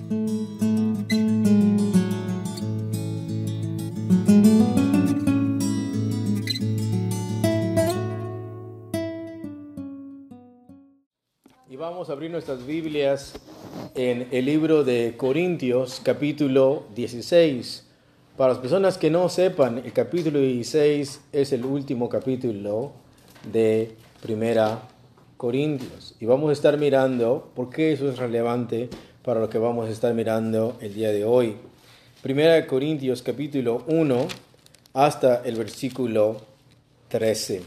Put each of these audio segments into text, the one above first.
Y vamos a abrir nuestras Biblias en el libro de Corintios, capítulo 16. Para las personas que no sepan, el capítulo 16 es el último capítulo de Primera Corintios. Y vamos a estar mirando por qué eso es relevante para lo que vamos a estar mirando el día de hoy. Primera Corintios, capítulo 1, hasta el versículo 13.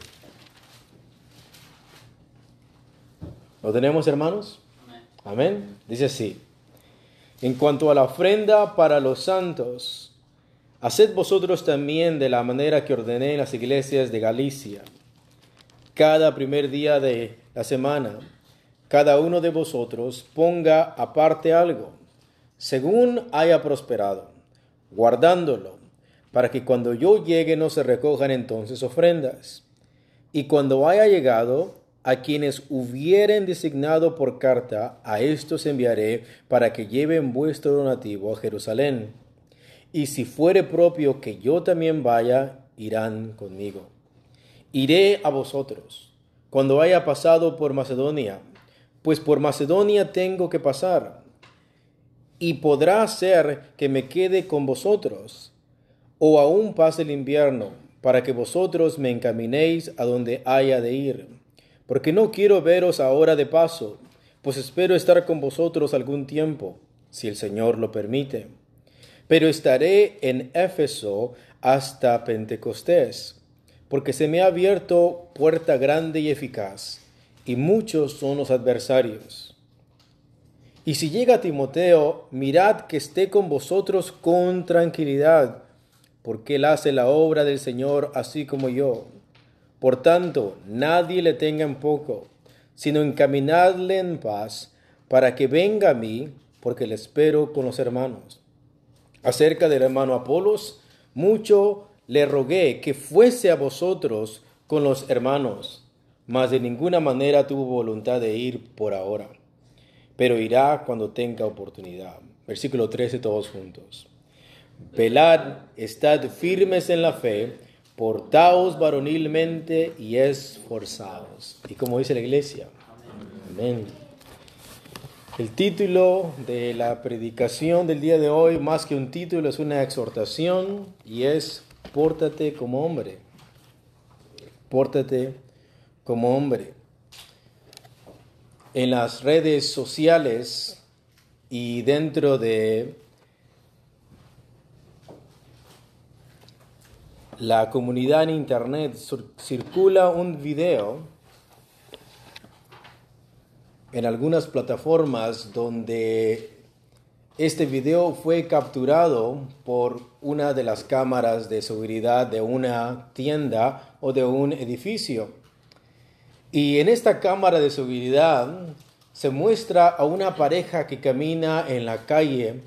¿Lo tenemos, hermanos? Amén. Dice así: en cuanto a la ofrenda para los santos, haced vosotros también de la manera que ordené en las iglesias de Galicia. Cada primer día de la semana, cada uno de vosotros ponga aparte algo, según haya prosperado, guardándolo, para que cuando yo llegue no se recojan entonces ofrendas. Y cuando haya llegado, a quienes hubieren designado por carta, a estos enviaré para que lleven vuestro donativo a Jerusalén. Y si fuere propio que yo también vaya, irán conmigo. Iré a vosotros cuando haya pasado por Macedonia, pues por Macedonia tengo que pasar. Y podrá ser que me quede con vosotros, o aún pase el invierno, para que vosotros me encaminéis a donde haya de ir. Porque no quiero veros ahora de paso, pues espero estar con vosotros algún tiempo, si el Señor lo permite. Pero estaré en Éfeso hasta Pentecostés, porque se me ha abierto puerta grande y eficaz, y muchos son los adversarios. Y si llega Timoteo, mirad que esté con vosotros con tranquilidad, porque él hace la obra del Señor así como yo. Por tanto, nadie le tenga en poco, sino encaminadle en paz, para que venga a mí, porque le espero con los hermanos. Acerca del hermano Apolos, mucho le rogué que fuese a vosotros con los hermanos, mas de ninguna manera tuvo voluntad de ir por ahora, pero irá cuando tenga oportunidad. Versículo 13, todos juntos. Velad, estad firmes en la fe, portaos varonilmente y esforzaos. Y como dice la iglesia, amén. El título de la predicación del día de hoy, más que un título, es una exhortación y es: pórtate como hombre. Pórtate como hombre. En las redes sociales y dentro de la comunidad en internet circula un video en algunas plataformas donde este video fue capturado por una de las cámaras de seguridad de una tienda o de un edificio. Y en esta cámara de seguridad se muestra a una pareja que camina en la calle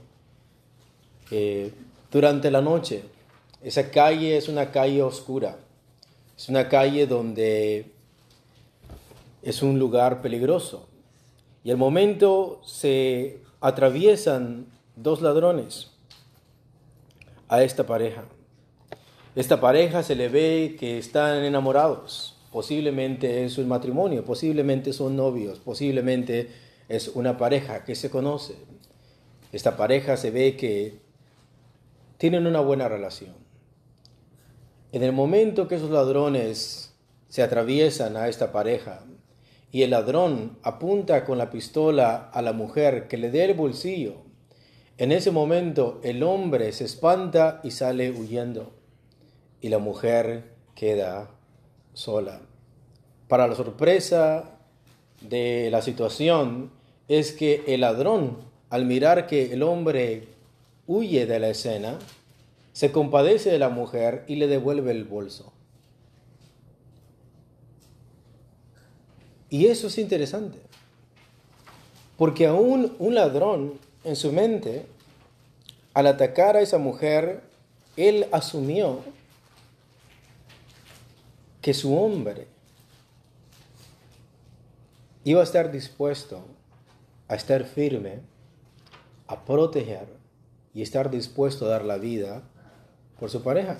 durante la noche. Esa calle es una calle oscura, es una calle donde es un lugar peligroso. Y al momento se atraviesan dos ladrones a esta pareja. Esta pareja se le ve que están enamorados, posiblemente es un matrimonio, posiblemente son novios, posiblemente es una pareja que se conoce. Esta pareja se ve que tienen una buena relación. En el momento que esos ladrones se atraviesan a esta pareja y el ladrón apunta con la pistola a la mujer que le dé el bolsillo, en ese momento el hombre se espanta y sale huyendo y la mujer queda sola. Para la sorpresa de la situación es que el ladrón, al mirar que el hombre huye de la escena, se compadece de la mujer y le devuelve el bolso. Y eso es interesante, porque aún un ladrón en su mente, al atacar a esa mujer, él asumió que su hombre iba a estar dispuesto a estar firme a proteger y estar dispuesto a dar la vida por su pareja.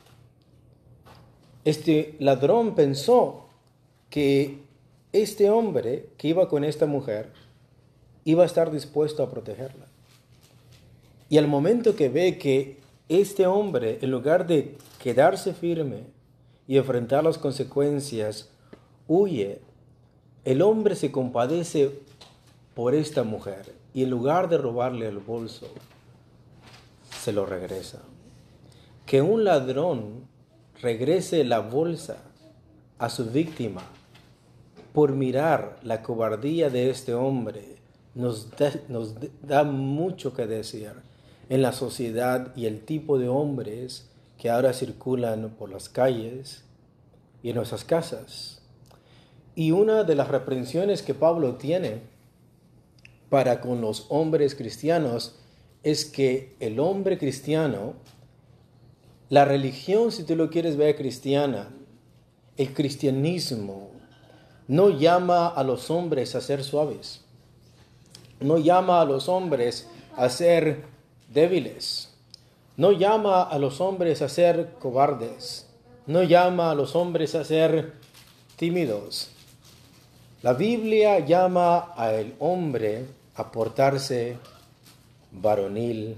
Este ladrón pensó que este hombre que iba con esta mujer iba a estar dispuesto a protegerla. Y al momento que ve que este hombre, en lugar de quedarse firme y enfrentar las consecuencias, huye, el hombre se compadece por esta mujer y en lugar de robarle el bolso, se lo regresa. Que un ladrón regrese la bolsa a su víctima por mirar la cobardía de este hombre nos da mucho que decir en la sociedad y el tipo de hombres que ahora circulan por las calles y en nuestras casas. Y una de las reprensiones que Pablo tiene para con los hombres cristianos es que el hombre cristiano, la religión, si tú lo quieres ver cristiana, el cristianismo, no llama a los hombres a ser suaves, no llama a los hombres a ser débiles, no llama a los hombres a ser cobardes, no llama a los hombres a ser tímidos. La Biblia llama al hombre a portarse varonilmente.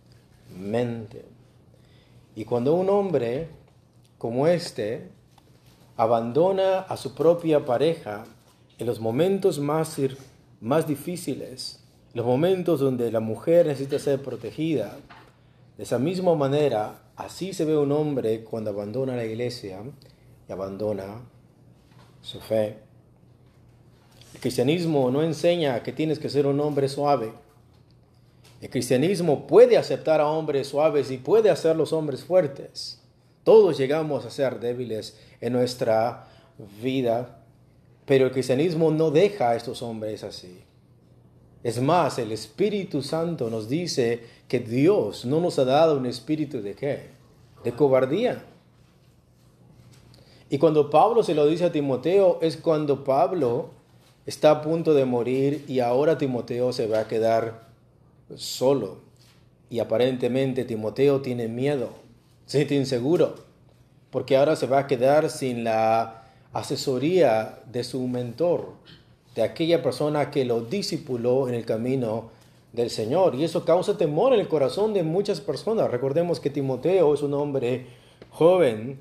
Y cuando un hombre como este abandona a su propia pareja en los momentos más difíciles, los momentos donde la mujer necesita ser protegida, de esa misma manera, así se ve un hombre cuando abandona la iglesia y abandona su fe. El cristianismo no enseña que tienes que ser un hombre suave. El cristianismo puede aceptar a hombres suaves y puede hacer los hombres fuertes. Todos llegamos a ser débiles en nuestra vida, pero el cristianismo no deja a estos hombres así. Es más, el Espíritu Santo nos dice que Dios no nos ha dado un espíritu de ¿qué? De cobardía. Y cuando Pablo se lo dice a Timoteo, es cuando Pablo está a punto de morir y ahora Timoteo se va a quedar solo. Y aparentemente Timoteo tiene miedo, se siente inseguro, porque ahora se va a quedar sin la asesoría de su mentor, de aquella persona que lo discipuló en el camino del Señor. Y eso causa temor en el corazón de muchas personas. Recordemos que Timoteo es un hombre joven.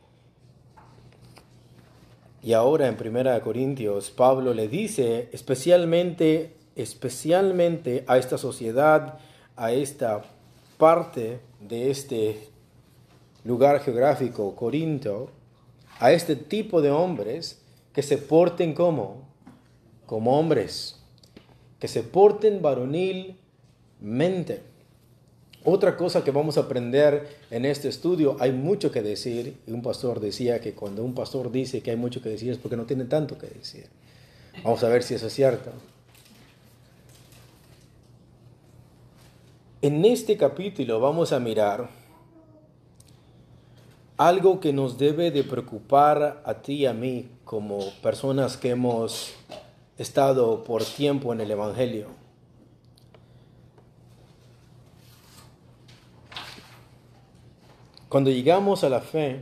Y ahora en 1 Corintios, Pablo le dice especialmente a esta sociedad, a esta parte de este lugar geográfico, Corinto, a este tipo de hombres que se porten como hombres, que se porten varonilmente. Otra cosa que vamos a aprender en este estudio, hay mucho que decir, y un pastor decía que cuando un pastor dice que hay mucho que decir es porque no tiene tanto que decir. Vamos a ver si eso es cierto. En este capítulo vamos a mirar algo que nos debe de preocupar a ti y a mí como personas que hemos estado por tiempo en el Evangelio. Cuando llegamos a la fe,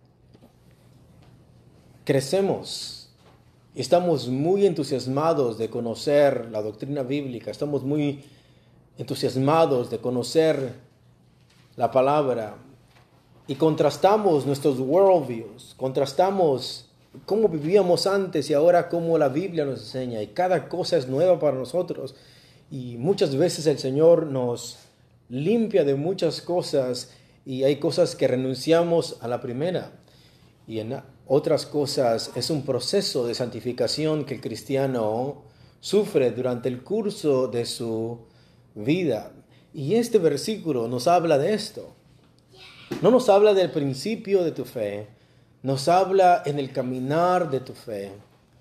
crecemos. Estamos muy entusiasmados de conocer la doctrina bíblica. Estamos muy entusiasmados de conocer la palabra. Y contrastamos nuestros worldviews. Contrastamos cómo vivíamos antes y ahora cómo la Biblia nos enseña. Y cada cosa es nueva para nosotros. Y muchas veces el Señor nos limpia de muchas cosas. Y hay cosas que renunciamos a la primera. Y en otras cosas es un proceso de santificación que el cristiano sufre durante el curso de su vida. Y este versículo nos habla de esto. No nos habla del principio de tu fe. Nos habla en el caminar de tu fe.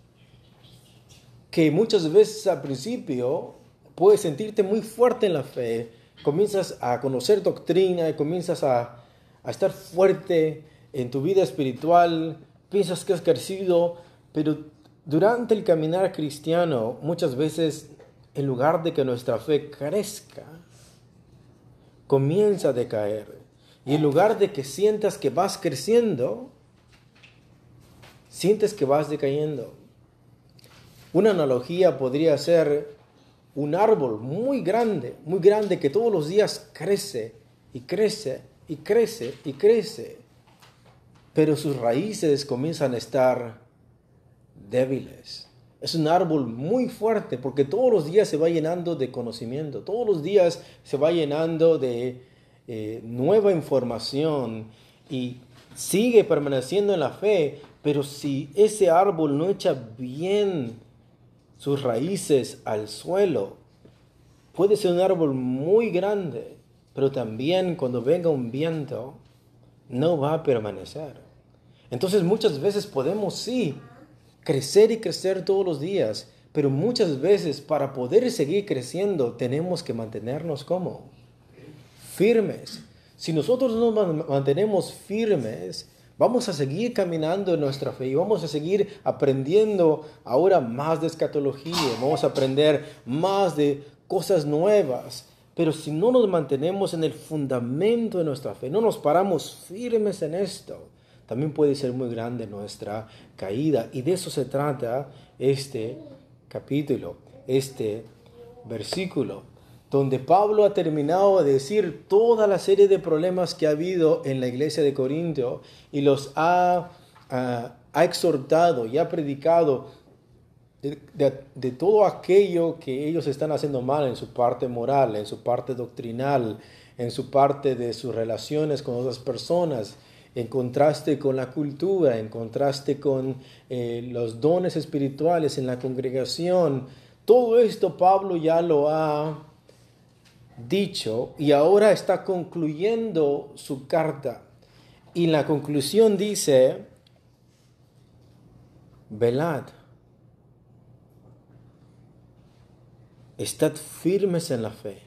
Que muchas veces al principio puedes sentirte muy fuerte en la fe. Comienzas a conocer doctrina y comienzas a estar fuerte en tu vida espiritual, piensas que has crecido, pero durante el caminar cristiano muchas veces en lugar de que nuestra fe crezca, comienza a decaer. Y en lugar de que sientas que vas creciendo, sientes que vas decayendo. Una analogía podría ser un árbol muy grande que todos los días crece y crece y crece y crece, pero sus raíces comienzan a estar débiles. Es un árbol muy fuerte porque todos los días se va llenando de conocimiento, todos los días se va llenando de nueva información y sigue permaneciendo en la fe, pero si ese árbol no echa bien sus raíces al suelo, puede ser un árbol muy grande, pero también cuando venga un viento no va a permanecer. Entonces muchas veces podemos sí crecer y crecer todos los días, pero muchas veces para poder seguir creciendo tenemos que mantenernos como firmes. Si nosotros nos mantenemos firmes, vamos a seguir caminando en nuestra fe y vamos a seguir aprendiendo ahora más de escatología, vamos a aprender más de cosas nuevas. Pero si no nos mantenemos en el fundamento de nuestra fe, no nos paramos firmes en esto, también puede ser muy grande nuestra caída. Y de eso se trata este capítulo, este versículo, donde Pablo ha terminado de decir toda la serie de problemas que ha habido en la iglesia de Corinto y los ha exhortado y ha predicado de todo aquello que ellos están haciendo mal en su parte moral, en su parte doctrinal, en su parte de sus relaciones con otras personas, en contraste con la cultura, en contraste con los dones espirituales en la congregación. Todo esto Pablo ya lo ha dicho y ahora está concluyendo su carta. Y la conclusión dice: velad, estad firmes en la fe.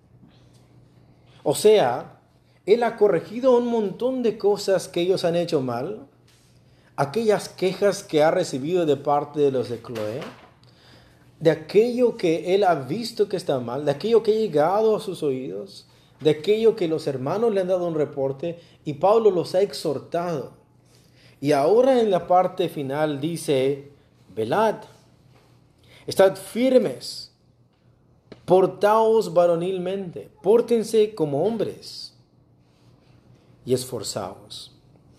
O sea, él ha corregido un montón de cosas que ellos han hecho mal, aquellas quejas que ha recibido de parte de los de Cloé, de aquello que él ha visto que está mal, de aquello que ha llegado a sus oídos, de aquello que los hermanos le han dado un reporte y Pablo los ha exhortado. Y ahora en la parte final dice: velad, estad firmes, portaos varonilmente, pórtense como hombres y esforzaos.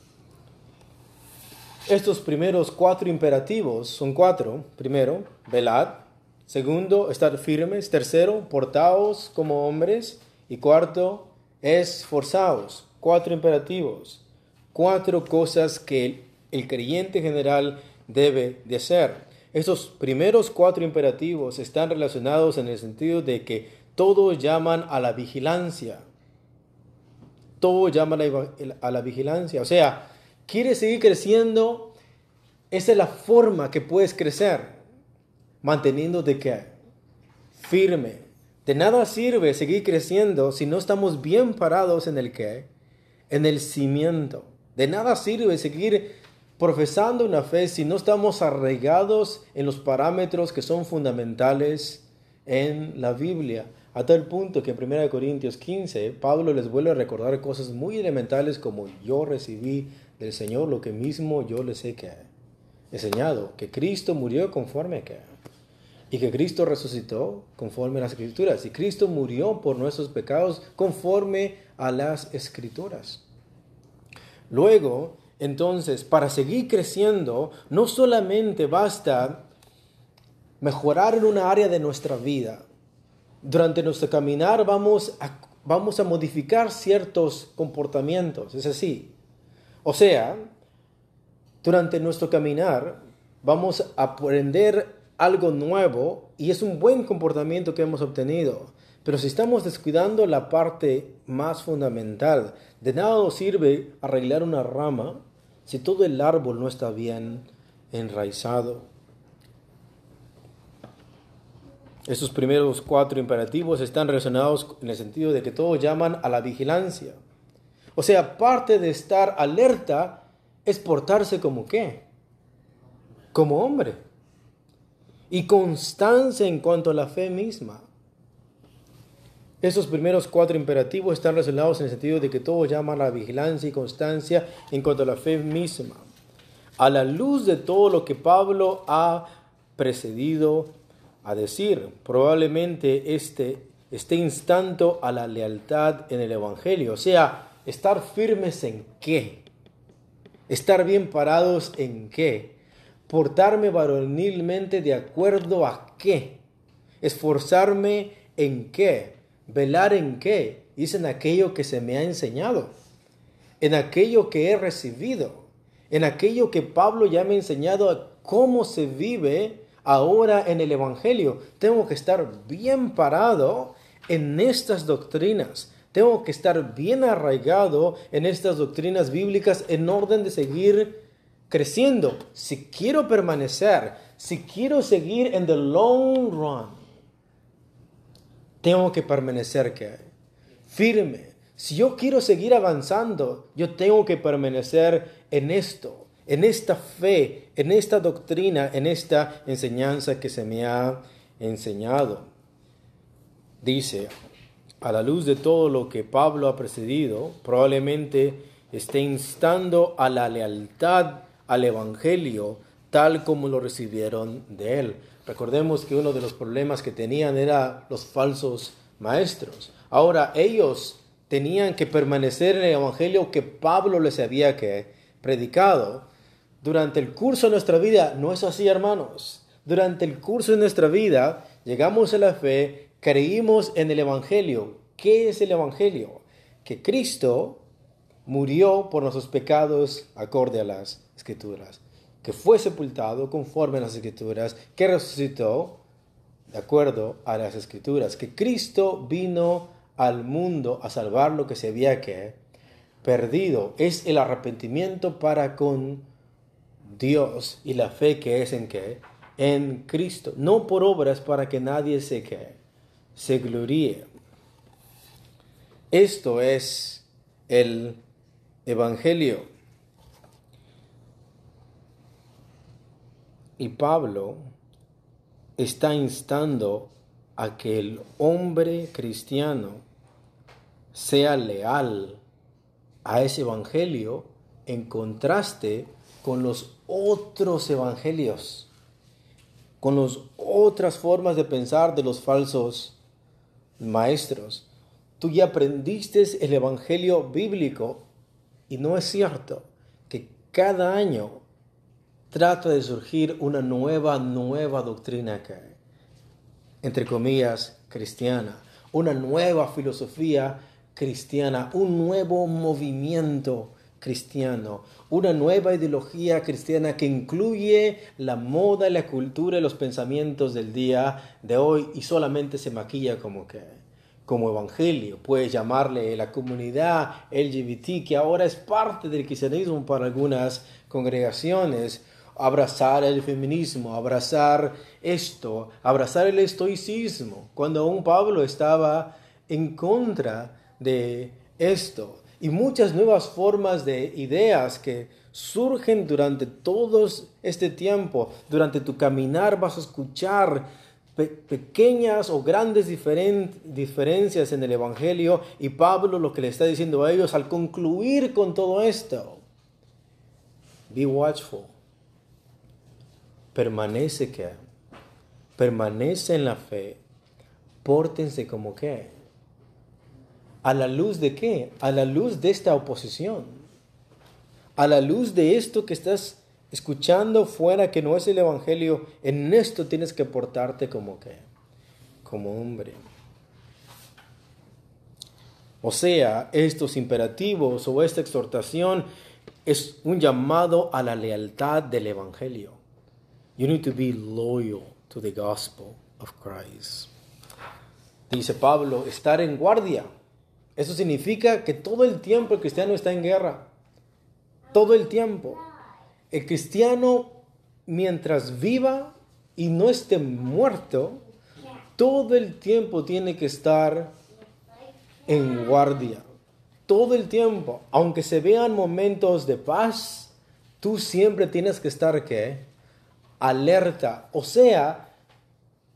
Estos primeros 4 imperativos son 4. Primero, velad. Segundo, estar firmes. Tercero, portaos como hombres. Y cuarto, esforzaos. 4 imperativos. 4 cosas que el creyente general debe de hacer. Estos primeros 4 imperativos están relacionados en el sentido de que todos llaman a la vigilancia. Todos llaman a la vigilancia. O sea, ¿quieres seguir creciendo? Esa es la forma que puedes crecer, manteniéndote ¿qué? Firme. De nada sirve seguir creciendo si no estamos bien parados en el ¿qué? En el cimiento. De nada sirve seguir profesando una fe si no estamos arraigados en los parámetros que son fundamentales en la Biblia. A tal punto que en 1 Corintios 15, Pablo les vuelve a recordar cosas muy elementales como: yo recibí del Señor lo que mismo yo les he enseñado, que Cristo murió conforme a que, y que Cristo resucitó conforme a las Escrituras, y Cristo murió por nuestros pecados conforme a las Escrituras. Luego, entonces, para seguir creciendo, no solamente basta mejorar en una área de nuestra vida. Durante nuestro caminar vamos a modificar ciertos comportamientos, es así. O sea, durante nuestro caminar vamos a aprender algo nuevo y es un buen comportamiento que hemos obtenido. Pero si estamos descuidando la parte más fundamental, de nada nos sirve arreglar una rama si todo el árbol no está bien enraizado. Estos primeros 4 imperativos están relacionados en el sentido de que todos llaman a la vigilancia. O sea, parte de estar alerta es portarse como ¿qué? Como hombre. y constancia en cuanto a la fe misma. Estos primeros 4 imperativos están relacionados en el sentido de que todo llama a la vigilancia y constancia en cuanto a la fe misma. A la luz de todo lo que Pablo ha precedido a decir, probablemente esté instando a la lealtad en el Evangelio. O sea, estar firmes en qué, estar bien parados en qué, portarme varonilmente de acuerdo a qué, esforzarme en qué, velar en qué, es en aquello que se me ha enseñado, en aquello que he recibido, en aquello que Pablo ya me ha enseñado a cómo se vive ahora en el Evangelio. Tengo que estar bien parado en estas doctrinas. Tengo que estar bien arraigado en estas doctrinas bíblicas en orden de seguir creciendo. Si quiero permanecer, si quiero seguir en the long run, tengo que permanecer firme. Si yo quiero seguir avanzando, yo tengo que permanecer en esto, en esta fe, en esta doctrina, en esta enseñanza que se me ha enseñado. Dice, a la luz de todo lo que Pablo ha precedido, probablemente esté instando a la lealtad al Evangelio, tal como lo recibieron de él. Recordemos que uno de los problemas que tenían era los falsos maestros. Ahora ellos tenían que permanecer en el Evangelio que Pablo les había predicado. Durante el curso de nuestra vida, no es así, hermanos. Durante el curso de nuestra vida, llegamos a la fe, creímos en el Evangelio. ¿Qué es el Evangelio? Que Cristo murió por nuestros pecados acorde a las Escrituras, que fue sepultado conforme a las Escrituras, que resucitó de acuerdo a las Escrituras, que Cristo vino al mundo a salvar lo que se había perdido. Es el arrepentimiento para con Dios y la fe que es en Cristo, no por obras para que nadie se gloríe. Esto es el Evangelio. Y Pablo está instando a que el hombre cristiano sea leal a ese evangelio en contraste con los otros evangelios, con las otras formas de pensar de los falsos maestros. Tú ya aprendiste el evangelio bíblico y no es cierto que cada año trata de surgir una nueva doctrina entre comillas, cristiana, una nueva filosofía cristiana, un nuevo movimiento cristiano, una nueva ideología cristiana que incluye la moda, la cultura y los pensamientos del día de hoy y solamente se maquilla como evangelio. Puedes llamarle la comunidad LGBT, que ahora es parte del cristianismo para algunas congregaciones. Abrazar el feminismo, abrazar esto, abrazar el estoicismo, cuando aún Pablo estaba en contra de esto. Y muchas nuevas formas de ideas que surgen durante todo este tiempo. Durante tu caminar vas a escuchar pequeñas o grandes diferencias en el Evangelio, y Pablo lo que le está diciendo a ellos al concluir con todo esto: be watchful. Permanece en la fe, pórtense como ¿a la luz de qué? A la luz de esta oposición, a la luz de esto que estás escuchando fuera, que no es el Evangelio. En esto tienes que portarte como hombre. O sea, estos imperativos o esta exhortación es un llamado a la lealtad del Evangelio. You need to be loyal to the gospel of Christ. Dice Pablo, estar en guardia. Eso significa que todo el tiempo el cristiano está en guerra. Todo el tiempo. El cristiano, mientras viva y no esté muerto, todo el tiempo tiene que estar en guardia. Todo el tiempo. Aunque se vean momentos de paz, tú siempre tienes que estar alerta. O sea,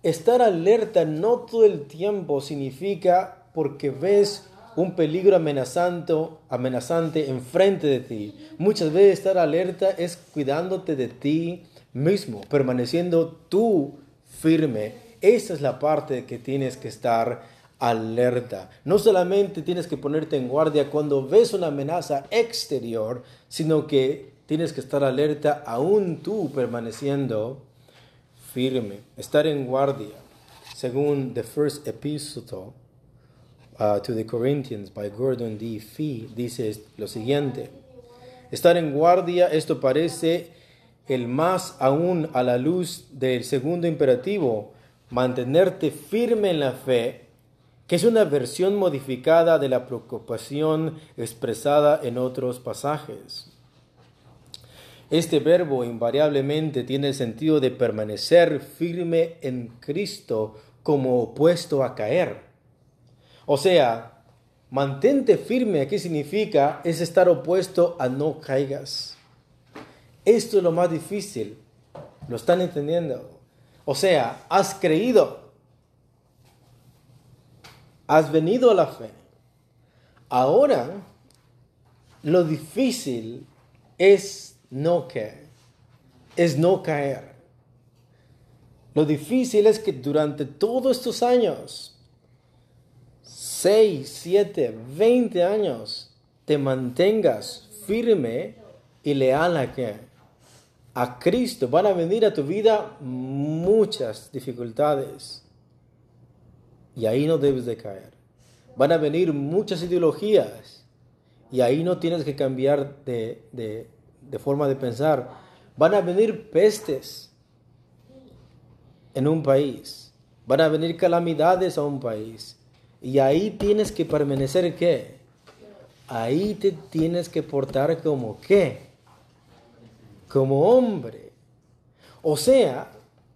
estar alerta no todo el tiempo significa porque ves un peligro amenazante enfrente de ti. Muchas veces estar alerta es cuidándote de ti mismo, permaneciendo tú firme. Esa es la parte que tienes que estar alerta. No solamente tienes que ponerte en guardia cuando ves una amenaza exterior, sino que tienes que estar alerta aún tú permaneciendo firme. Estar en guardia, según The First Epistle to the Corinthians by Gordon D. Fee, dice lo siguiente: estar en guardia, esto parece el más aún a la luz del segundo imperativo, mantenerte firme en la fe, que es una versión modificada de la preocupación expresada en otros pasajes. Este verbo invariablemente tiene el sentido de permanecer firme en Cristo como opuesto a caer. O sea, mantente firme, ¿qué significa? Es estar opuesto a no caigas. Esto es lo más difícil. ¿Lo están entendiendo? O sea, has creído. Has venido a la fe. Ahora, lo difícil es no caer. Es no caer. Lo difícil es que durante todos estos años, 6, 7, 20 años, te mantengas firme y leal a ¿qué? A Cristo. Van a venir a tu vida muchas dificultades. Y ahí no debes de caer. Van a venir muchas ideologías. Y ahí no tienes que cambiar de forma de pensar. Van a venir pestes en un país. Van a venir calamidades a un país. Y ahí tienes que permanecer ¿qué? Ahí te tienes que portar como ¿qué? Como hombre. O sea,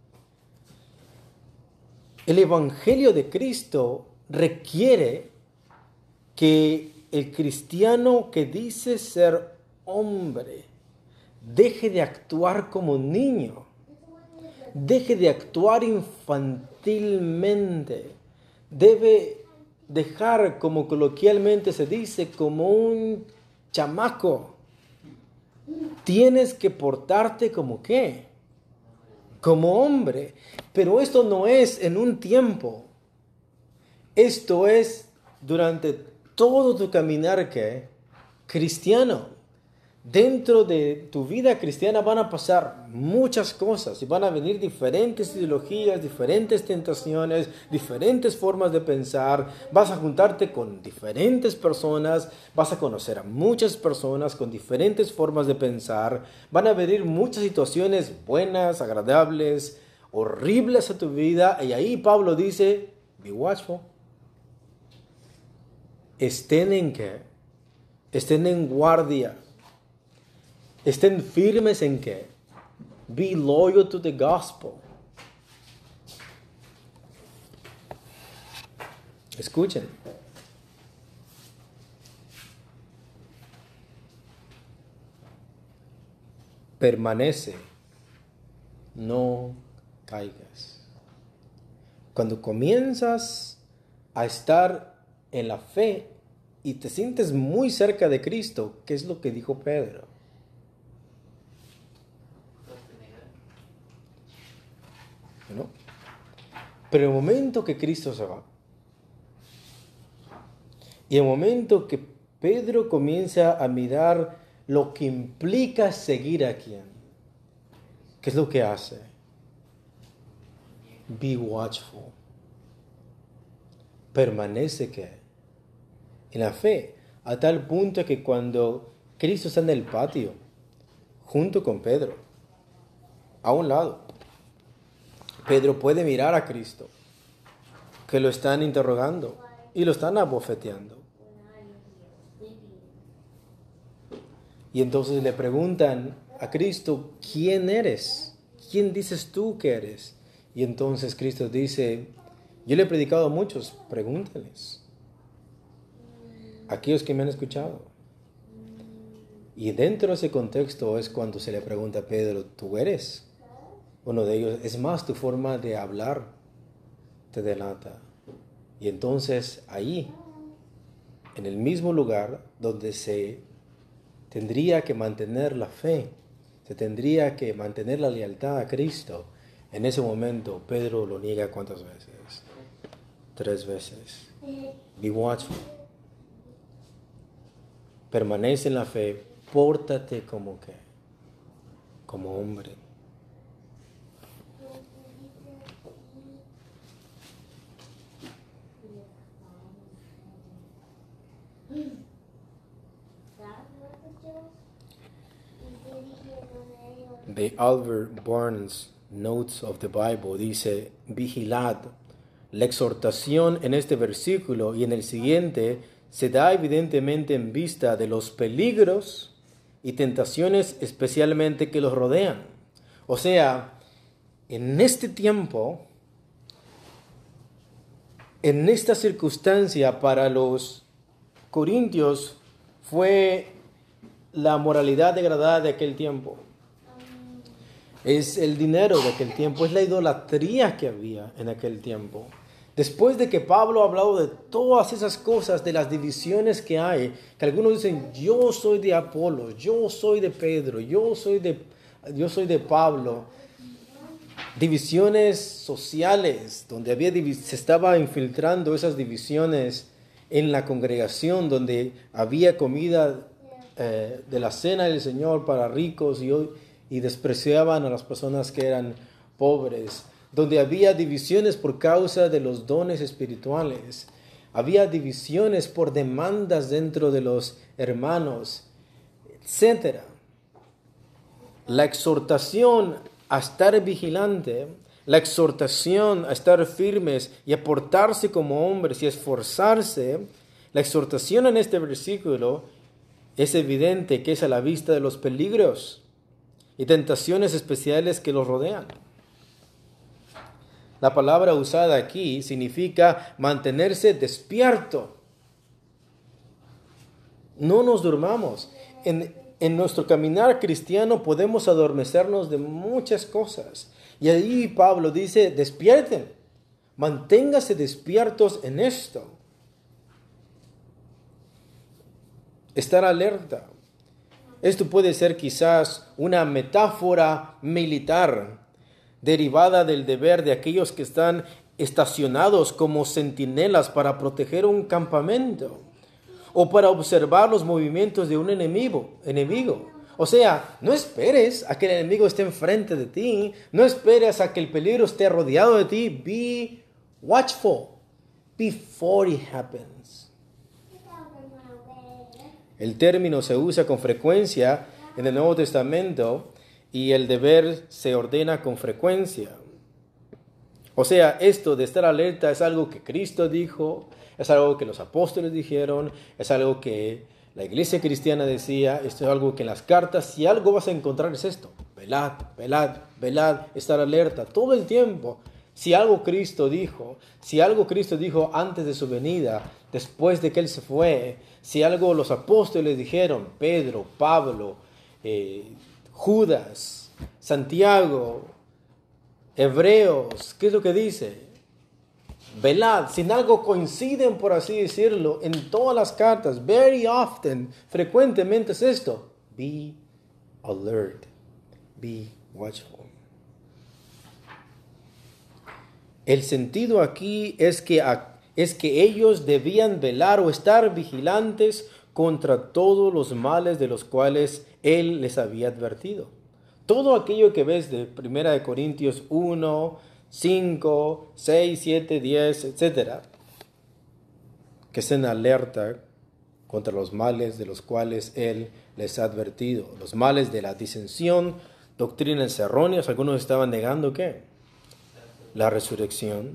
el Evangelio de Cristo requiere que el cristiano que dice ser hombre deje de actuar como niño, deje de actuar infantilmente, debe dejar, como coloquialmente se dice, como un chamaco. Tienes que portarte como ¿qué? Como hombre. Pero esto no es en un tiempo. Esto es durante todo tu caminar ¿qué? Cristiano. Dentro de tu vida cristiana van a pasar muchas cosas y van a venir diferentes ideologías, diferentes tentaciones, diferentes formas de pensar. Vas a juntarte con diferentes personas, vas a conocer a muchas personas con diferentes formas de pensar. Van a venir muchas situaciones buenas, agradables, horribles a tu vida. Y ahí Pablo dice, be watchful. Estén en qué? Estén en guardia. Estén firmes en qué? Be loyal to the gospel. Escuchen. Permanece. No caigas. Cuando comienzas a estar en la fe y te sientes muy cerca de Cristo, ¿qué es lo que dijo Pedro? ¿No? Pero el momento que Cristo se va y el momento que Pedro comienza a mirar lo que implica seguir a quién, ¿qué es lo que hace? Be watchful. Permanece que en la fe, a tal punto que cuando Cristo está en el patio junto con Pedro, a un lado, Pedro puede mirar a Cristo, que lo están interrogando y lo están abofeteando. Y entonces le preguntan a Cristo, ¿quién eres? ¿Quién dices tú que eres? Y entonces Cristo dice, yo le he predicado a muchos, pregúntales. Aquellos que me han escuchado. Y dentro de ese contexto es cuando se le pregunta a Pedro, ¿tú eres uno de ellos? Es más, tu forma de hablar te delata. Y entonces ahí, en el mismo lugar donde se tendría que mantener la fe, se tendría que mantener la lealtad a Cristo, en ese momento Pedro lo niega ¿cuántas veces? 3 veces. Be watchful. Permanece en la fe, pórtate como que, como hombre. The Albert Barnes Notes of the Bible dice, vigilad. La exhortación en este versículo y en el siguiente se da evidentemente en vista de los peligros y tentaciones especialmente que los rodean. O sea, en este tiempo, en esta circunstancia para los corintios fue la moralidad degradada de aquel tiempo. Es el dinero de aquel tiempo, es la idolatría que había en aquel tiempo. Después de que Pablo ha hablado de todas esas cosas, de las divisiones que hay, que algunos dicen, yo soy de Apolo, yo soy de Pedro, yo soy de Pablo. Divisiones sociales, donde se estaba infiltrando esas divisiones en la congregación, donde había comida de la cena del Señor para ricos y despreciaban a las personas que eran pobres, donde había divisiones por causa de los dones espirituales, había divisiones por demandas dentro de los hermanos, etc. La exhortación a estar vigilante, la exhortación a estar firmes y a portarse como hombres y a esforzarse, la exhortación en este versículo es evidente que es a la vista de los peligros y tentaciones especiales que los rodean. La palabra usada aquí significa mantenerse despierto. No nos durmamos. En nuestro caminar cristiano podemos adormecernos de muchas cosas. Y ahí Pablo dice, despierten, manténganse despiertos en esto. Estar alerta. Esto puede ser quizás una metáfora militar derivada del deber de aquellos que están estacionados como centinelas para proteger un campamento o para observar los movimientos de un enemigo. O sea, no esperes a que el enemigo esté enfrente de ti, no esperes a que el peligro esté rodeado de ti. Be watchful before it happens. El término se usa con frecuencia en el Nuevo Testamento y el deber se ordena con frecuencia. O sea, esto de estar alerta es algo que Cristo dijo, es algo que los apóstoles dijeron, es algo que la iglesia cristiana decía, esto es algo que en las cartas, si algo vas a encontrar es esto, velad, velad, velad, estar alerta todo el tiempo. Si algo Cristo dijo antes de su venida, después de que Él se fue, si algo los apóstoles dijeron, Pedro, Pablo, Judas, Santiago, Hebreos, ¿qué es lo que dice? Velad, si algo coinciden, por así decirlo, en todas las cartas, very often, frecuentemente es esto, be alert, be watchful. El sentido aquí es que ellos debían velar o estar vigilantes contra todos los males de los cuales Él les había advertido. Todo aquello que ves de 1 Corintios 1, 5, 6, 7, 10, etc. Que estén alerta contra los males de los cuales Él les ha advertido. Los males de la disensión, doctrinas erróneas. Algunos estaban negando ¿qué? La resurrección,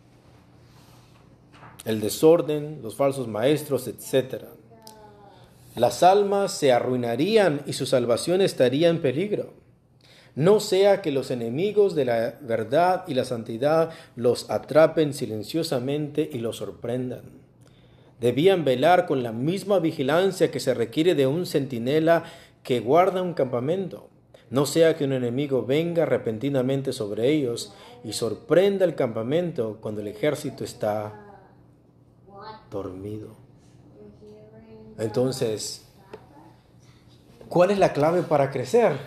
el desorden, los falsos maestros, etc. Las almas se arruinarían y su salvación estaría en peligro. No sea que los enemigos de la verdad y la santidad los atrapen silenciosamente y los sorprendan. Debían velar con la misma vigilancia que se requiere de un centinela que guarda un campamento. No sea que un enemigo venga repentinamente sobre ellos y sorprenda el campamento cuando el ejército está dormido. Entonces, ¿cuál es la clave para crecer?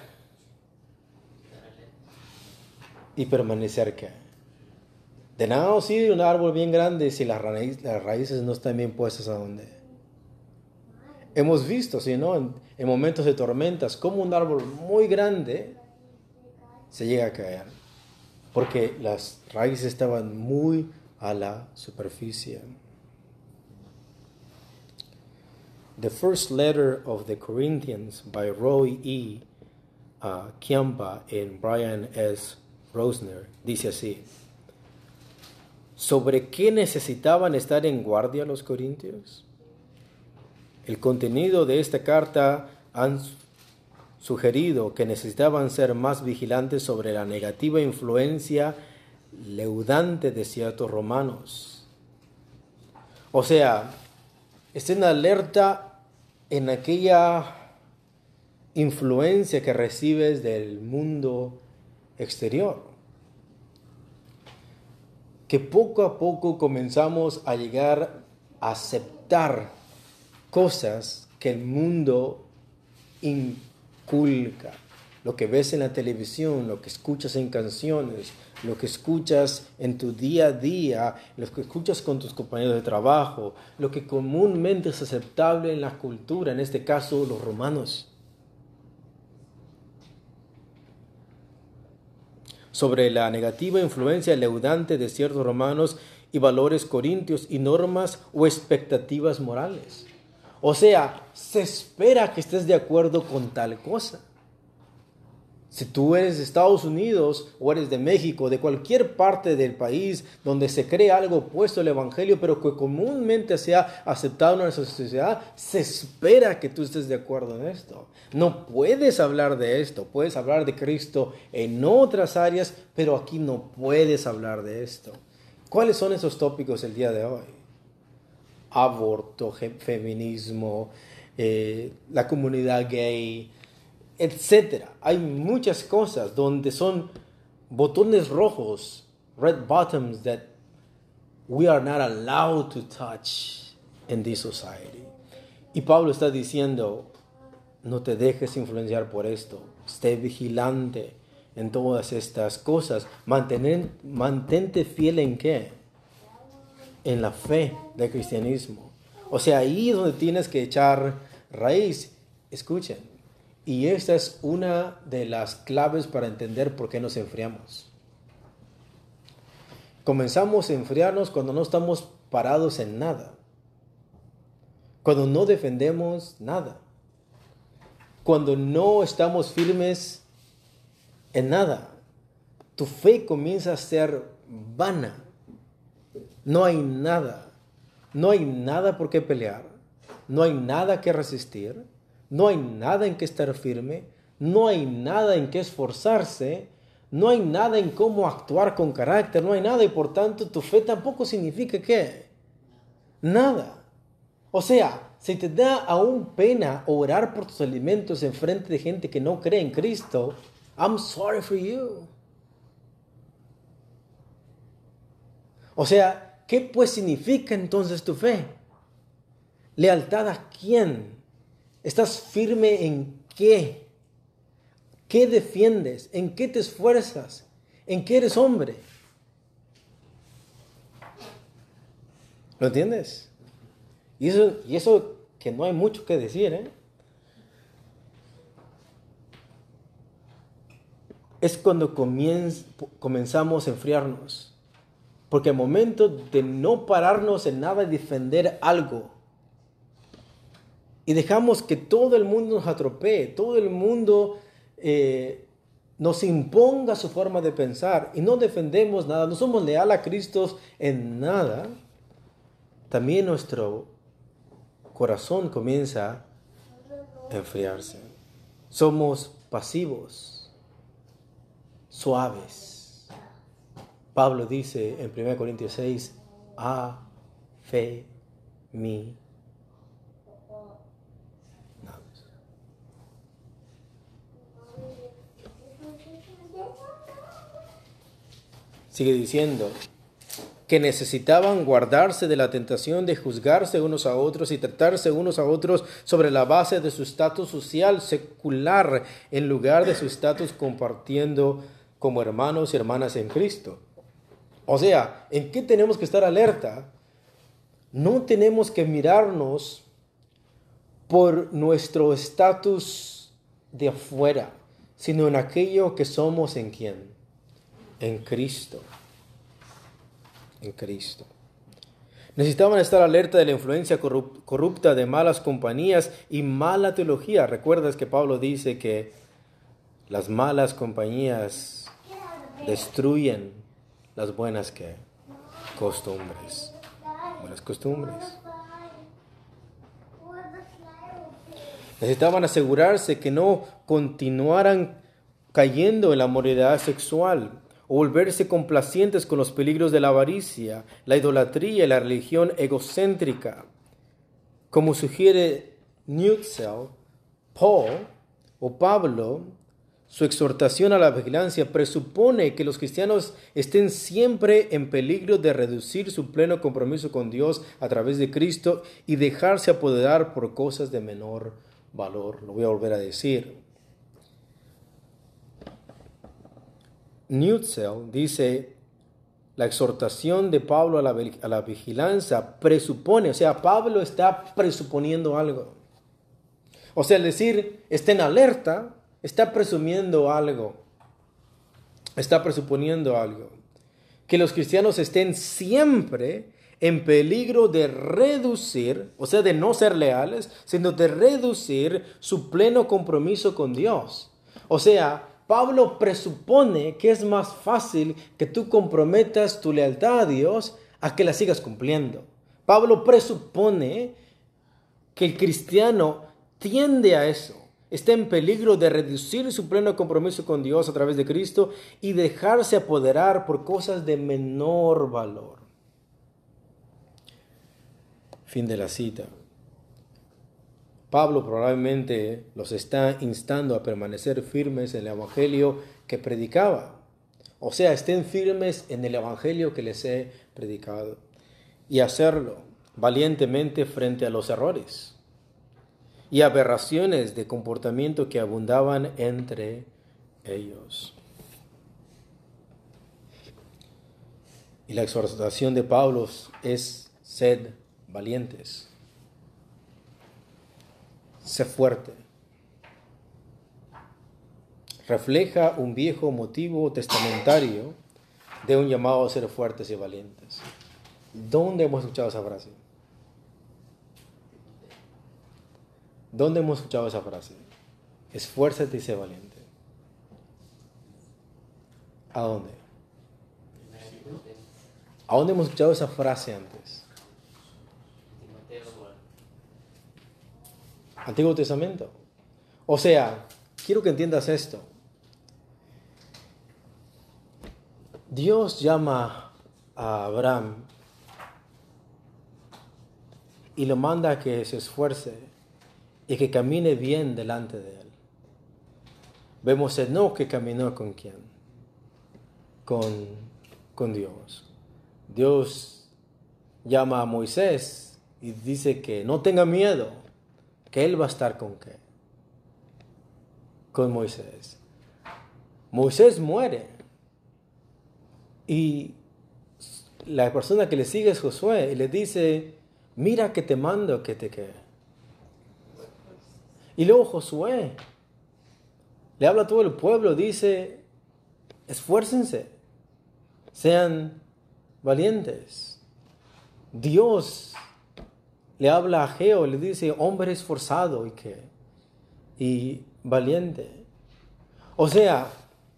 Y permanecer ¿qué? De nada nos sirve un árbol bien grande si las raíces no están bien puestas a donde. Hemos visto, ¿sí, no? En momentos de tormentas, como un árbol muy grande se llega a caer. Porque las raíces estaban muy a la superficie. The First Letter of the Corinthians by Roy E. Kiampa and Brian S. Rosner dice así: ¿sobre qué necesitaban estar en guardia los corintios? El contenido de esta carta han sugerido que necesitaban ser más vigilantes sobre la negativa influencia leudante de ciertos romanos. O sea, estén alerta en aquella influencia que recibes del mundo exterior. Que poco a poco comenzamos a llegar a aceptar cosas que el mundo inculca. Lo que ves en la televisión, lo que escuchas en canciones, lo que escuchas en tu día a día, lo que escuchas con tus compañeros de trabajo, lo que comúnmente es aceptable en la cultura, en este caso los romanos. Sobre la negativa influencia leudante de ciertos romanos y valores corintios y normas o expectativas morales. O sea, se espera que estés de acuerdo con tal cosa. Si tú eres de Estados Unidos o eres de México, de cualquier parte del país donde se cree algo opuesto al Evangelio, pero que comúnmente sea aceptado en nuestra sociedad, se espera que tú estés de acuerdo en esto. No puedes hablar de esto, puedes hablar de Cristo en otras áreas, pero aquí no puedes hablar de esto. ¿Cuáles son esos tópicos el día de hoy? Aborto, feminismo, la comunidad gay, etcétera. Hay muchas cosas donde son botones rojos, red buttons that we are not allowed to touch in this society. Y Pablo está diciendo, no te dejes influenciar por esto, esté vigilante en todas estas cosas, mantente fiel en ¿qué? En la fe del cristianismo. O sea, ahí es donde tienes que echar raíz. Escuchen, y esta es una de las claves para entender por qué nos enfriamos. Comenzamos a enfriarnos cuando no estamos parados en nada, cuando no defendemos nada, cuando no estamos firmes en nada. Tu fe comienza a ser vana. No hay nada por qué pelear, no hay nada que resistir, no hay nada en que estar firme, no hay nada en que esforzarse, no hay nada en cómo actuar con carácter, no hay nada, y por tanto tu fe tampoco significa ¿qué? Nada. O sea, si te da aún pena orar por tus alimentos en frente de gente que no cree en Cristo, I'm sorry for you. O sea, ¿qué pues significa entonces tu fe? ¿Lealtad a quién? ¿Estás firme en qué? ¿Qué defiendes? ¿En qué te esfuerzas? ¿En qué eres hombre? ¿Lo entiendes? Y eso que no hay mucho que decir, ¿eh? Es cuando comenzamos a enfriarnos. Porque al momento de no pararnos en nada y defender algo, y dejamos que todo el mundo nos atropee, todo el mundo nos imponga su forma de pensar, y no defendemos nada, no somos leales a Cristo en nada, también nuestro corazón comienza a enfriarse. Somos pasivos, suaves. Pablo dice en 1 Corintios 6, a fe mi. Sigue diciendo que necesitaban guardarse de la tentación de juzgarse unos a otros y tratarse unos a otros sobre la base de su estatus social secular, en lugar de su estatus compartiendo como hermanos y hermanas en Cristo. O sea, ¿en qué tenemos que estar alerta? No tenemos que mirarnos por nuestro estatus de afuera, sino en aquello que somos en quién, en Cristo. En Cristo. Necesitaban estar alerta de la influencia corrupta de malas compañías y mala teología. Recuerdas que Pablo dice que las malas compañías destruyen las buenas costumbres. Buenas costumbres. Necesitaban asegurarse que no continuaran cayendo en la moralidad sexual o volverse complacientes con los peligros de la avaricia, la idolatría y la religión egocéntrica. Como sugiere Neutzel, Paul o Pablo, su exhortación a la vigilancia presupone que los cristianos estén siempre en peligro de reducir su pleno compromiso con Dios a través de Cristo y dejarse apoderar por cosas de menor valor. Lo voy a volver a decir. Neutzel dice, la exhortación de Pablo a la vigilancia presupone, o sea, Pablo está presuponiendo algo. O sea, al decir, estén alerta, está presumiendo algo. Está presuponiendo algo. Que los cristianos estén siempre en peligro de reducir, o sea, de no ser leales, sino de reducir su pleno compromiso con Dios. O sea, Pablo presupone que es más fácil que tú comprometas tu lealtad a Dios a que la sigas cumpliendo. Pablo presupone que el cristiano tiende a eso. Está en peligro de reducir su pleno compromiso con Dios a través de Cristo y dejarse apoderar por cosas de menor valor. Fin de la cita. Pablo probablemente los está instando a permanecer firmes en el evangelio que predicaba. O sea, estén firmes en el evangelio que les he predicado. Y hacerlo valientemente frente a los errores y aberraciones de comportamiento que abundaban entre ellos. Y la exhortación de Pablo es: sed valientes. Sé fuerte. Refleja un viejo motivo testamentario de un llamado a ser fuertes y valientes. ¿Dónde hemos escuchado esa frase? ¿Dónde hemos escuchado esa frase? Esfuérzate y sé valiente. ¿A dónde? ¿A dónde hemos escuchado esa frase antes? Antiguo Testamento. O sea, quiero que entiendas esto. Dios llama a Abraham y lo manda a que se esfuerce y que camine bien delante de él. Vemos a Enoc que caminó ¿con quién? Con Dios. Dios llama a Moisés y dice que no tenga miedo, que él va a estar ¿con qué? Con Moisés. Moisés muere y la persona que le sigue es Josué y le dice: mira que te mando que te quede. Y luego Josué le habla a todo el pueblo, dice: esfuércense, sean valientes. Dios le habla a Ageo, le dice: hombre esforzado y valiente. O sea,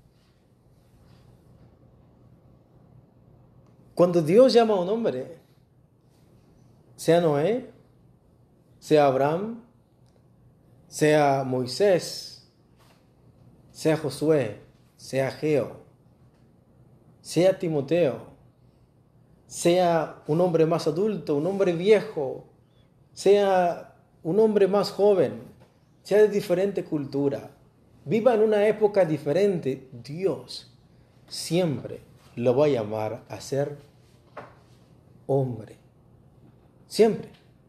cuando Dios llama a un hombre, sea Noé, sea Abraham, sea Moisés, sea Josué, sea Ageo, sea Timoteo, sea un hombre más adulto, un hombre viejo, sea un hombre más joven, sea de diferente cultura, viva en una época diferente, Dios siempre lo va a llamar a ser hombre. Siempre.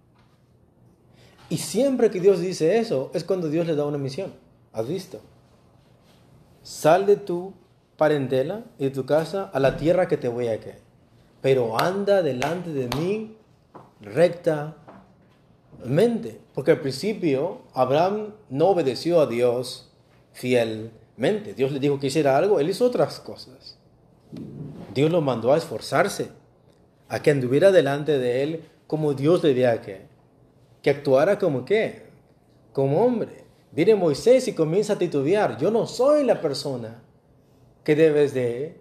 Y siempre que Dios dice eso, es cuando Dios le da una misión. ¿Has visto? Sal de tu parentela y de tu casa a la tierra que te voy a dar. Pero anda delante de mí rectamente. Porque al principio Abraham no obedeció a Dios fielmente. Dios le dijo que hiciera algo, él hizo otras cosas. Dios lo mandó a esforzarse, a que anduviera delante de él como Dios le debía que actuara como qué, como hombre. Viene Moisés y comienza a titubear. Yo no soy la persona que debes de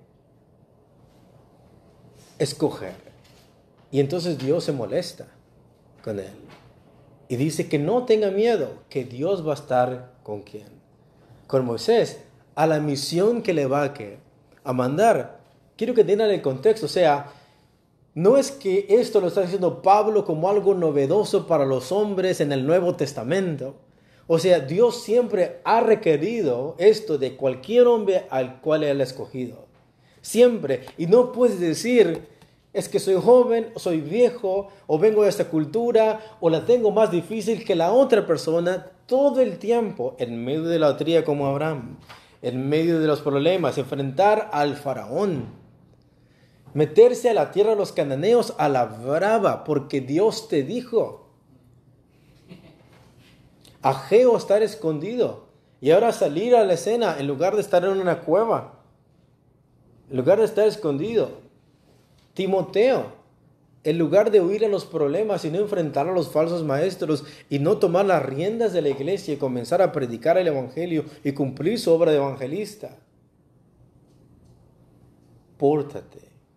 escoger. Y entonces Dios se molesta con él. Y dice que no tenga miedo, que Dios va a estar con quién. Con Moisés, a la misión que le va a mandar. Quiero que tengan el contexto. O sea, no es que esto lo está diciendo Pablo como algo novedoso para los hombres en el Nuevo Testamento. O sea, Dios siempre ha requerido esto de cualquier hombre al cual Él ha escogido. Siempre. Y no puedes decir, es que soy joven, o soy viejo, o vengo de esta cultura, o la tengo más difícil que la otra persona. Todo el tiempo, en medio de la idolatría como Abraham, en medio de los problemas, enfrentar al faraón, meterse a la tierra de los cananeos a la brava, porque Dios te dijo. Ageo estar escondido. Y ahora salir a la escena en lugar de estar en una cueva. En lugar de estar escondido. Timoteo, en lugar de huir a los problemas y no enfrentar a los falsos maestros y no tomar las riendas de la iglesia y comenzar a predicar el evangelio y cumplir su obra de evangelista. Pórtate.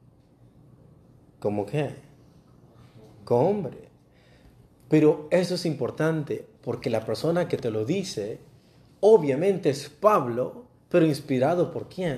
¿Cómo qué? Como hombre. Pero eso es importante porque la persona que te lo dice, obviamente es Pablo, pero inspirado ¿por quién?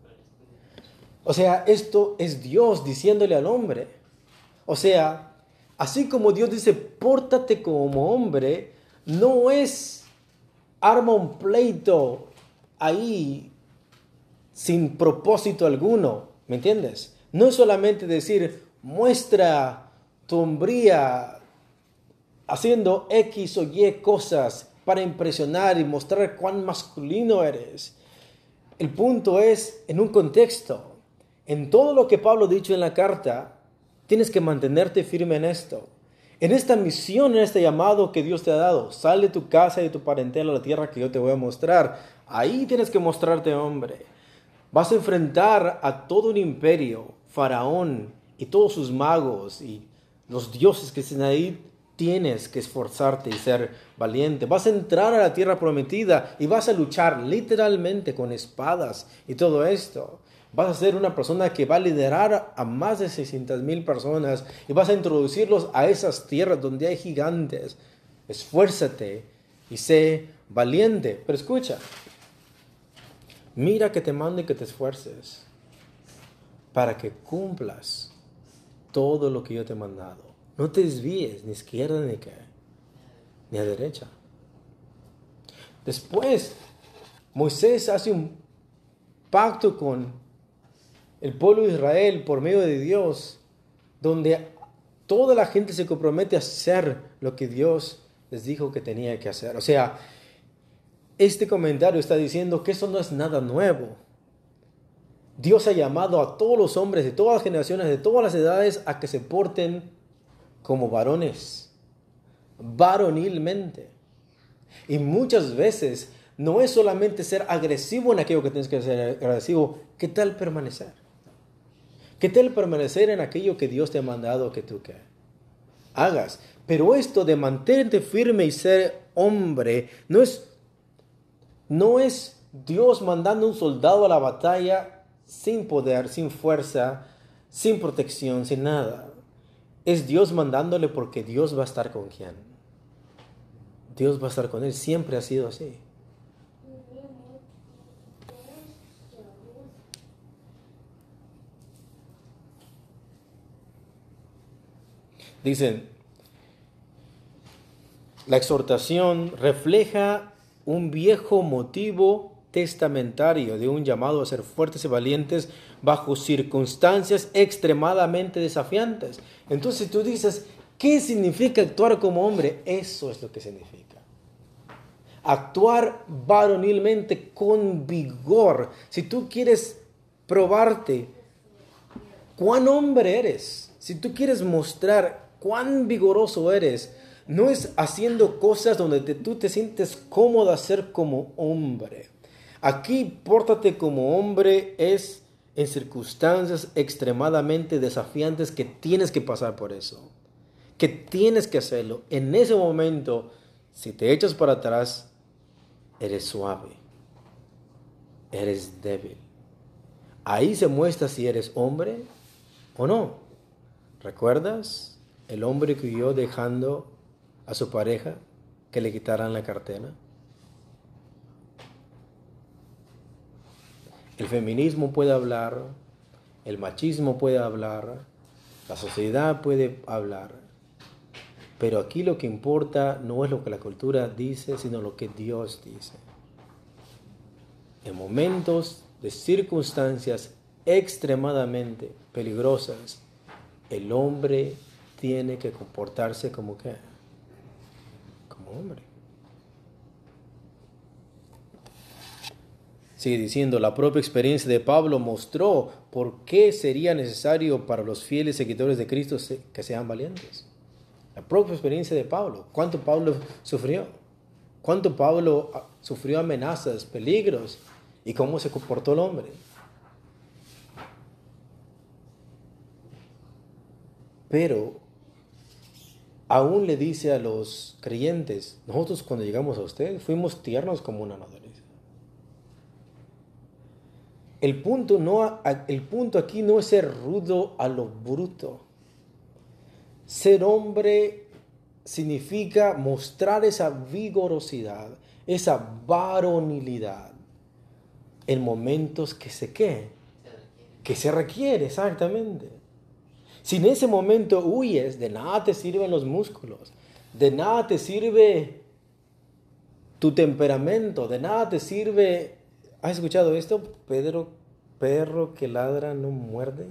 O sea, esto es Dios diciéndole al hombre. O sea, así como Dios dice, pórtate como hombre, no es arma un pleito ahí sin propósito alguno, ¿me entiendes? No es solamente decir, muestra tu hombría haciendo X o Y cosas para impresionar y mostrar cuán masculino eres. El punto es en un contexto. En todo lo que Pablo ha dicho en la carta, tienes que mantenerte firme en esto. En esta misión, en este llamado que Dios te ha dado, sal de tu casa y de tu parentela a la tierra que yo te voy a mostrar. Ahí tienes que mostrarte hombre. Vas a enfrentar a todo un imperio, Faraón y todos sus magos y los dioses que estén ahí. Tienes que esforzarte y ser valiente. Vas a entrar a la tierra prometida y vas a luchar literalmente con espadas y todo esto. Vas a ser una persona que va a liderar a más de 600,000 personas y vas a introducirlos a esas tierras donde hay gigantes. Esfuérzate y sé valiente. Pero escucha, mira que te mando y que te esfuerces para que cumplas todo lo que yo te he mandado. No te desvíes ni a izquierda ni a derecha. Después, Moisés hace un pacto con el pueblo de Israel por medio de Dios, donde toda la gente se compromete a hacer lo que Dios les dijo que tenía que hacer. O sea, este comentario está diciendo que eso no es nada nuevo. Dios ha llamado a todos los hombres de todas las generaciones, de todas las edades, a que se porten como varones, varonilmente. Y muchas veces no es solamente ser agresivo en aquello que tienes que ser agresivo. ¿Qué tal permanecer? ¿Qué tal permanecer en aquello que Dios te ha mandado que tú hagas? Pero esto de mantenerte firme y ser hombre no es Dios mandando un soldado a la batalla sin poder, sin fuerza, sin protección, sin nada. Es Dios mandándole porque Dios va a estar con quién. Dios va a estar con él. Siempre ha sido así. Dicen, la exhortación refleja un viejo motivo testamentario de un llamado a ser fuertes y valientes bajo circunstancias extremadamente desafiantes. Entonces tú dices, ¿qué significa actuar como hombre? Eso es lo que significa. Actuar varonilmente con vigor. Si tú quieres probarte cuán hombre eres, si tú quieres mostrar cuán vigoroso eres, no es haciendo cosas donde tú te sientes cómodo hacer como hombre. Aquí, pórtate como hombre es en circunstancias extremadamente desafiantes que tienes que pasar por eso. Que tienes que hacerlo. En ese momento, si te echas para atrás, eres suave. Eres débil. Ahí se muestra si eres hombre o no. ¿Recuerdas el hombre que huyó dejando a su pareja que le quitaran la cartera? El feminismo puede hablar, el machismo puede hablar, la sociedad puede hablar, pero aquí lo que importa no es lo que la cultura dice, sino lo que Dios dice. En momentos de circunstancias extremadamente peligrosas, el hombre tiene que comportarse como ¿qué? Como hombre. Sigue diciendo, la propia experiencia de Pablo mostró por qué sería necesario para los fieles seguidores de Cristo que sean valientes. La propia experiencia de Pablo. ¿Cuánto Pablo sufrió? ¿Cuánto Pablo sufrió amenazas, peligros? ¿Y cómo se comportó el hombre? Pero aún le dice a los creyentes, nosotros cuando llegamos a usted fuimos tiernos como una nodriza. El punto aquí no es ser rudo a lo bruto. Ser hombre significa mostrar esa vigorosidad, esa varonilidad en momentos que se requiere, exactamente. Si en ese momento huyes, de nada te sirven los músculos, de nada te sirve tu temperamento, de nada te sirve. ¿Has escuchado esto? Pedro, perro que ladra no muerde.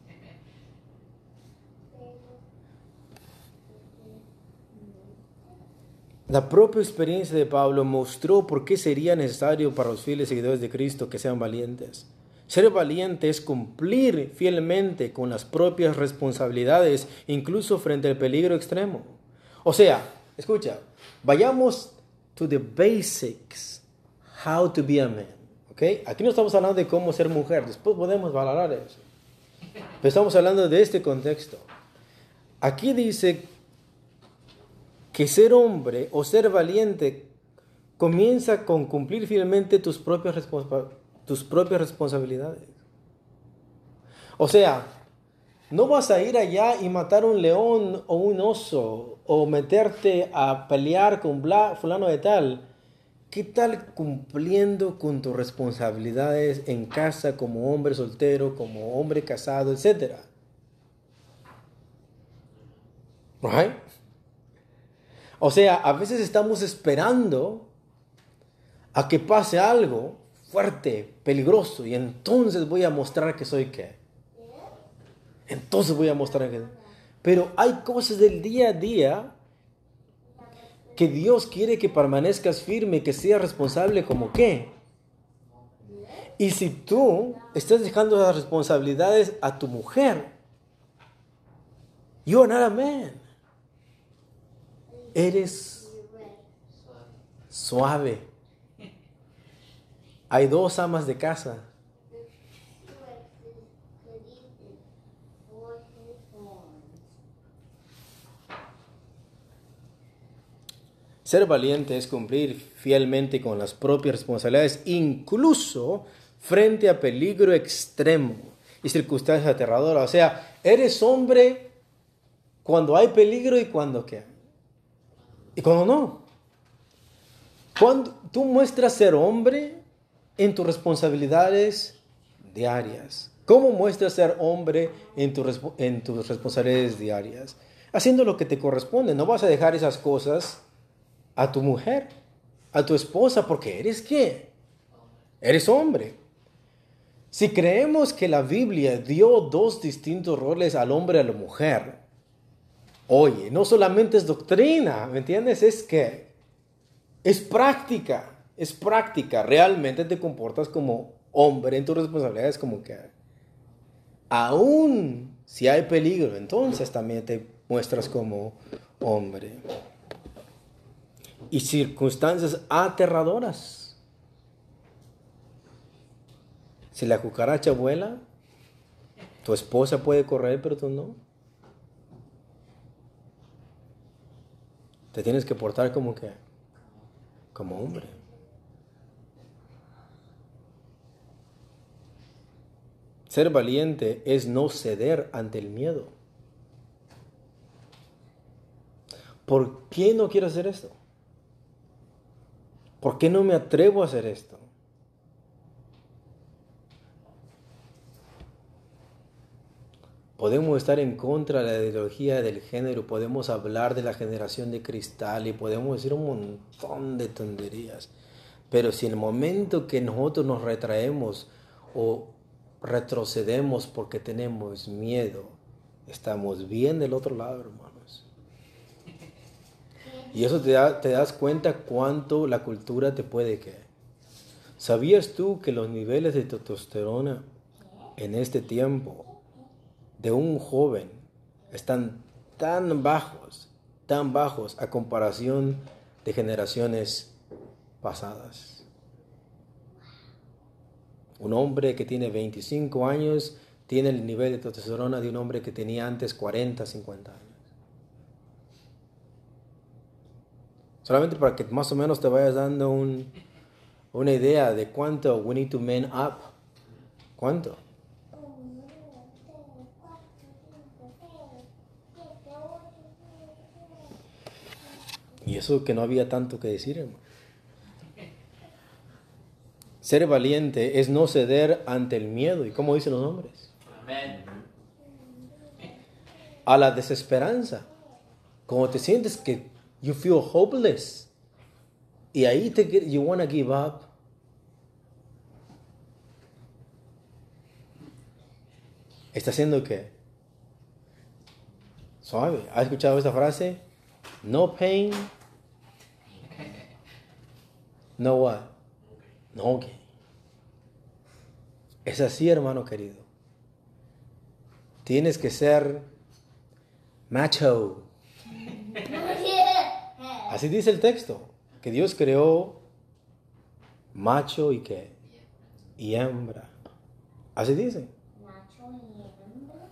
La propia experiencia de Pablo mostró por qué sería necesario para los fieles seguidores de Cristo que sean valientes. Ser valiente es cumplir fielmente con las propias responsabilidades, incluso frente al peligro extremo. O sea, escucha, vayamos to the basics, how to be a man. ¿Okay? Aquí no estamos hablando de cómo ser mujer, después podemos valorar eso. Pero estamos hablando de este contexto. Aquí dice que ser hombre o ser valiente comienza con cumplir fielmente tus propias responsabilidades. O sea, no vas a ir allá y matar un león o un oso o meterte a pelear con fulano de tal. ¿Qué tal cumpliendo con tus responsabilidades en casa como hombre soltero, como hombre casado, etcétera? Right? O sea, a veces estamos esperando a que pase algo fuerte, peligroso, y entonces voy a mostrar que soy qué. Entonces voy a mostrar que. Pero hay cosas del día a día que Dios quiere que permanezcas firme, que seas responsable como qué. Y si tú estás dejando las responsabilidades a tu mujer, you are not a man. Eres suave. Hay dos amas de casa. Ser valiente es cumplir fielmente con las propias responsabilidades, incluso frente a peligro extremo y circunstancias aterradoras. O sea, eres hombre cuando hay peligro y cuando qué. Y cuando no. Cuando tú muestras ser hombre en tus responsabilidades diarias. ¿Cómo muestras ser hombre en tus responsabilidades diarias? Haciendo lo que te corresponde. No vas a dejar esas cosas a tu mujer, a tu esposa, porque eres ¿qué? Eres hombre. Si creemos que la Biblia dio dos distintos roles al hombre y a la mujer, oye, no solamente es doctrina, ¿me entiendes? Es que es práctica. Realmente te comportas como hombre en tus responsabilidades, como que aún si hay peligro, entonces también te muestras como hombre. Y circunstancias aterradoras. Si la cucaracha vuela, tu esposa puede correr, pero tú no. Te tienes que portar como que, como hombre. Ser valiente es no ceder ante el miedo. ¿Por qué no quiero hacer esto? ¿Por qué no me atrevo a hacer esto? Podemos estar en contra de la ideología del género, podemos hablar de la generación de cristal y podemos decir un montón de tonterías. Pero si en el momento que nosotros nos retraemos o retrocedemos porque tenemos miedo, estamos bien del otro lado, hermanos. Y eso te das cuenta cuánto la cultura te puede caer. ¿Sabías tú que los niveles de testosterona en este tiempo de un joven están tan bajos a comparación de generaciones pasadas? Un hombre que tiene 25 años tiene el nivel de testosterona de un hombre que tenía antes 40, 50 años. Solamente para que más o menos te vayas dando una idea de cuánto we need to man up. ¿Cuánto? Y eso que no había tanto que decir, hermano. Ser valiente es no ceder ante el miedo. ¿Y cómo dicen los hombres? Amén. A la desesperanza. Como te sientes que you feel hopeless. Y ahí you want to give up. ¿Está haciendo qué? Suave. ¿Has escuchado esta frase? No pain. No what? No gain. Es así, hermano querido. Tienes que ser macho. Así dice el texto. Que Dios creó macho y qué. Y hembra. Así dice. Macho y hembra.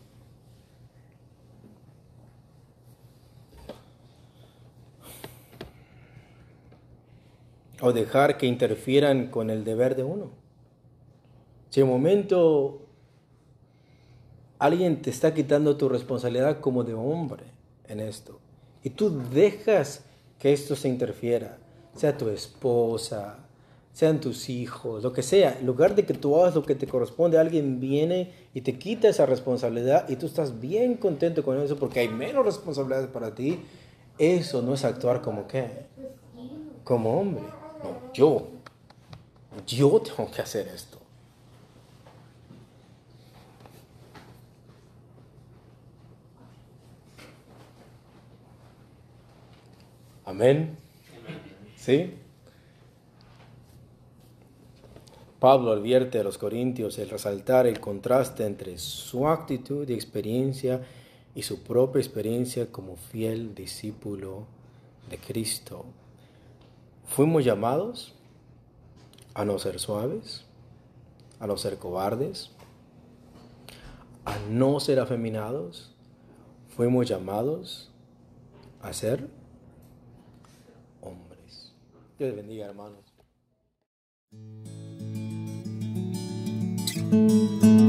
O dejar que interfieran con el deber de uno. Si en un momento alguien te está quitando tu responsabilidad como de hombre en esto, y tú dejas que esto se interfiera, sea tu esposa, sean tus hijos, lo que sea, en lugar de que tú hagas lo que te corresponde, alguien viene y te quita esa responsabilidad y tú estás bien contento con eso porque hay menos responsabilidades para ti, eso no es actuar como ¿qué? Como hombre. No, yo tengo que hacer esto. Amén. ¿Sí? Pablo advierte a los corintios el resaltar el contraste entre su actitud y experiencia y su propia experiencia como fiel discípulo de Cristo. Fuimos llamados a no ser suaves, a no ser cobardes, a no ser afeminados. Fuimos llamados a ser hombres. Dios bendiga, hermanos.